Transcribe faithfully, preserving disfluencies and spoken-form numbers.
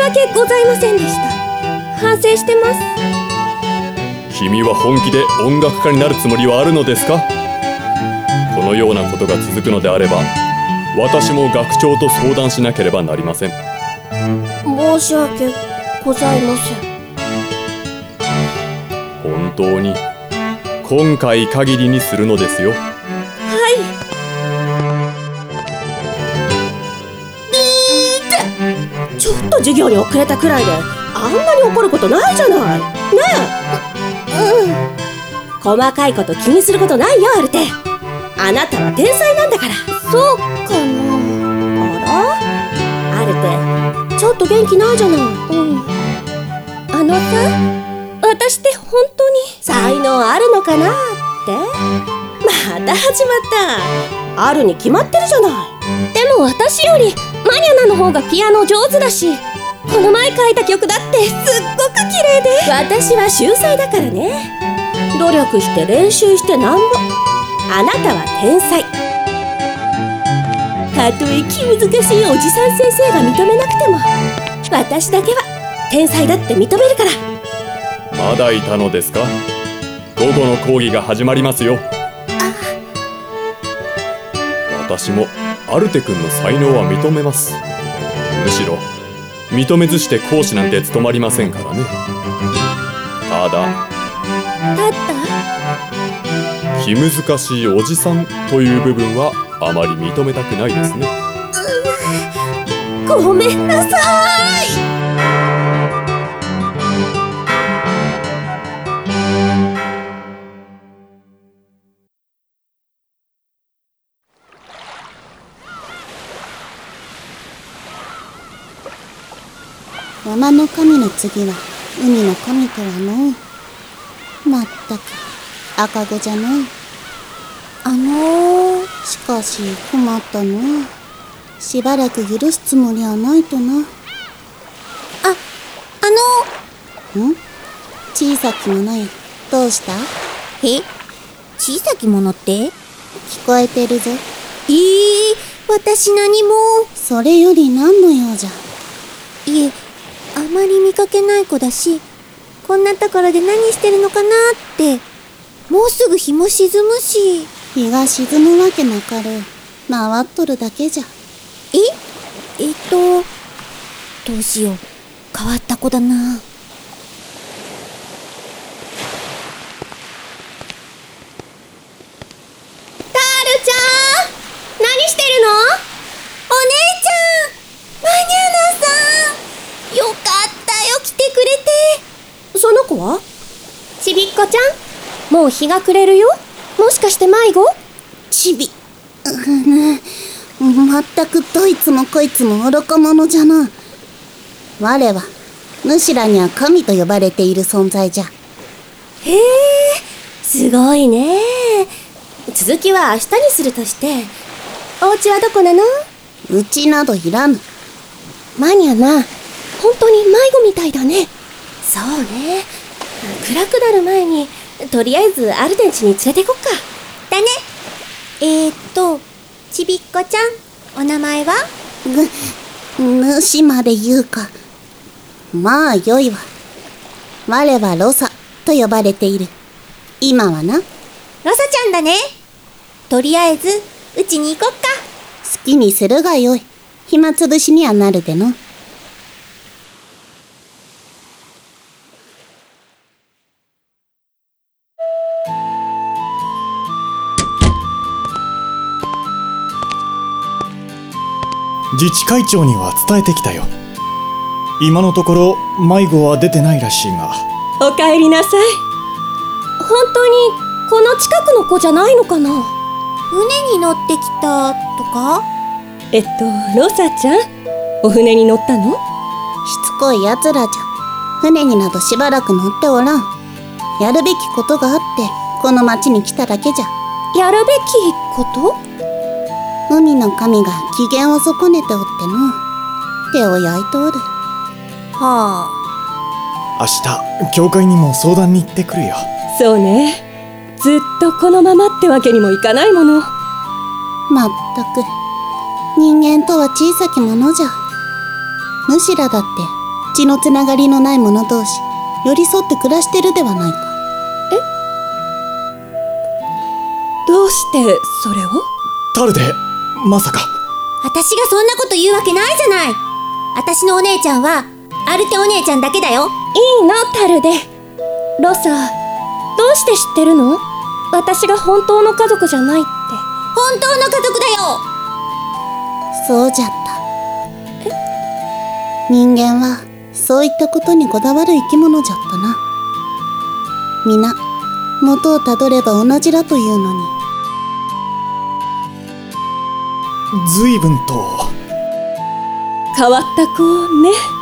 訳ございませんでした。反省してます。 君は本気で音楽家になるつもりはあるのですか？このようなことが続くのであれば、私も学長と相談しなければなりません。 申し訳ございません。 本当に今回限りにするのですよ。 はい。ちょっと授業に遅れたくらいであんなに怒ることないじゃない。ねえ。うん。細かいこと気にすることないよ、アルテ。あなたは天才なんだから。そうかな。あら？アルテ、ちょっと元気ないじゃない。うん。あのさ、私って本当に才能あるのかなって。また始まった。あるに決まってるじゃない。でも私よりマニャナの方がピアノ上手だし、この前書いた曲だってすっごく綺麗で。私は秀才だからね。努力して練習してなんぼ。あなたは天才。たとえ気難しいおじさん先生が認めなくても、私だけは天才だって認めるから。 まだいたのですか？午後の講義が始まりますよ。私もアルテ君の才能は認めます。むしろ認めずして講師なんて務まりませんからね。ただたった気難しいおじさんという部分はあまり認めたくないですね。 ごめんなさい。 山の神の次は海の神とはのう。まったく赤子じゃのう。あのー、しかし困ったのう。しばらく許すつもりはないとな。あ、あのー、ん？小さき者よ、どうした？ え？小さき者って？ 聞こえてるぞ。 えー、私何も。 それより何の用じゃ？ いえ、あまり見かけない子だし、こんなところで何してるのかなって。もうすぐ日も沈むし。 日が沈むわけなかろう。回っとるだけじゃ。 ええっとどうしよう、変わった子だな。 タルちゃん、何してるの？ お姉ちゃん、マニャナさん、よかったよ、来てくれて。 その子は？ちびっこちゃん、もう日が暮れるよ。もしかして迷子？ ちび、うぬ、まったくどいつもこいつも愚か者じゃな。我は主らには神と呼ばれている存在じゃ。 へえ、すごいね。続きは明日にするとして、お家はどこなの？ うちなどいらぬ。 マニャナ、本当に迷子みたいだね。そうね。暗くなる前にとりあえずアルテンチに連れて行こっか。 だね。えーっとちびっこちゃん、お名前は？ ぐ、主まで言うか。まあよいわ。我はロサと呼ばれている。今はな。 ロサちゃんだね。とりあえずうちに行こっか。 好きにするがよい。暇つぶしにはなるでの。 自治会長には伝えてきたよ。今のところ迷子は出てないらしいが。 おかえりなさい。本当にこの近くの子じゃないのかな？ 船に乗ってきたとか？ えっとロサちゃん、お船に乗ったの？ しつこいやつらじゃ。船になどしばらく乗っておらん。やるべきことがあってこの町に来ただけじゃ。 やるべきこと？ 海の神が機嫌を損ねておっての。手を焼いておる。 はあ。明日教会にも相談に行ってくるよ。 そうね。ずっとこのままってわけにもいかないもの。 まったく人間とは小さきものじゃ。主らだって血のつながりのない者同士寄り添って暮らしてるではないか。 どうしてそれを？ タルデ、まさか。 私がそんなこと言うわけないじゃない。私のお姉ちゃんはアルテお姉ちゃんだけだよ。 いいのタルデ。ロサ、どうして知ってるの？私が本当の家族じゃないって。 本当の家族だよ。 そうじゃった。人間はそういったことにこだわる生き物じゃったな。皆元をたどれば同じだというのに。 随分と変わった子ね。